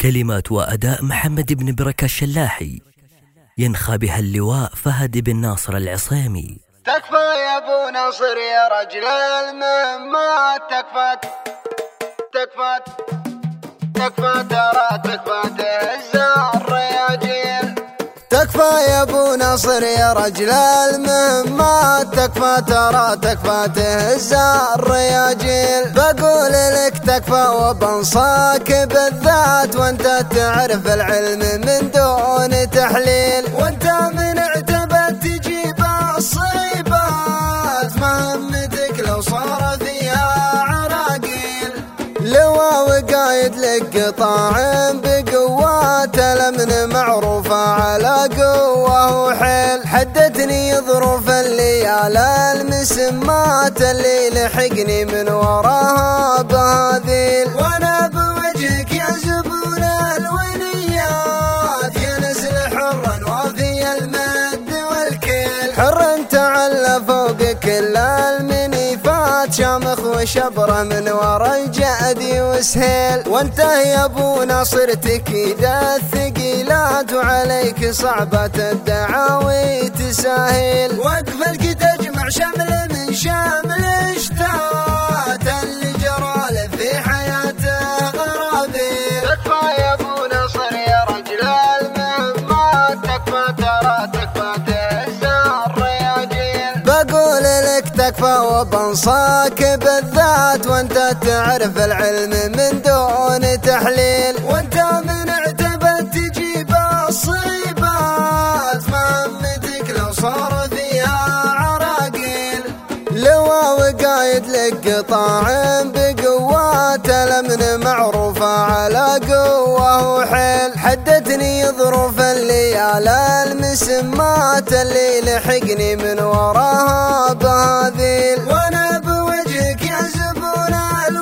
كلمات وأداء محمد بن بركة الشلاحي، ينخى بها اللواء فهد بن ناصر العصيمي. تكفى يا ابو ناصر يا رجل المهمات، تكفى ترى تكفى تهز الرياجيل. تكفى يا ابو ناصر يا رجل المهمات، تكفى ترى تكفى تهز الرياجيل. بقول لك تكفى وبنصاك بالذات، وانت تعرف العلم من دون تحليل، وانت من اعتبت تجيب الصيبات. مهمتك لو صار فيها عراقيل، لواء وقايد لك قطاع بقوات، الامن معروفة على قوة وحيل. حدتني ظروف الليالي المسمات، اللي لحقني من وراها بهذيل. وانا بوجهك يا زبون الونيات، يا نسل حرا وفي المد والكيل. حر تعلى فوق كل المنيفات، شامخ وشبره من ورا الجأدي وسهيل. وانت يا ابو ناصر تكيد الثقيلات، وعليك صعبة الدعاوي تساهل. وقفلك تجمع شمل من شامل اشتات، اللي جرى في حياته غرابيل. تكفى يا ابو ناصر يا رجل المهمات، تكفى ترى تكفى تهز الرياجيل. بقول لك تكفى وبنصاك بالذات، وانت تعرف العلم من دون تحليل، وانت من اعتبت تجيب الصيبات. مهمتك لو صار فيها عراقيل، لواء وقايد لك قطاع بقوات، الامن معروفة على قوة وحيل. حدتني ظروف الليالي المسمات، اللي لحقني من وراها بهذيل. وانا بوجهك يا زبون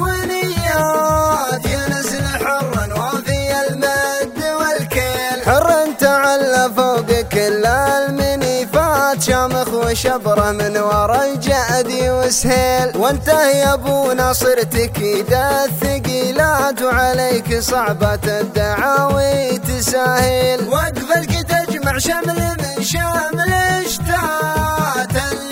الونيات، يا نسل حرا وفي المد والكيل. حر تعلى فوق كل المنيفات، شامخ وشبره من ورا الجأدي وسهيل. وانت يا ابو ناصر تكيد الثقيلات، وعليك صعبة الدعاوي تساهل. وقفلك تجمع شمل من شامل اشتات،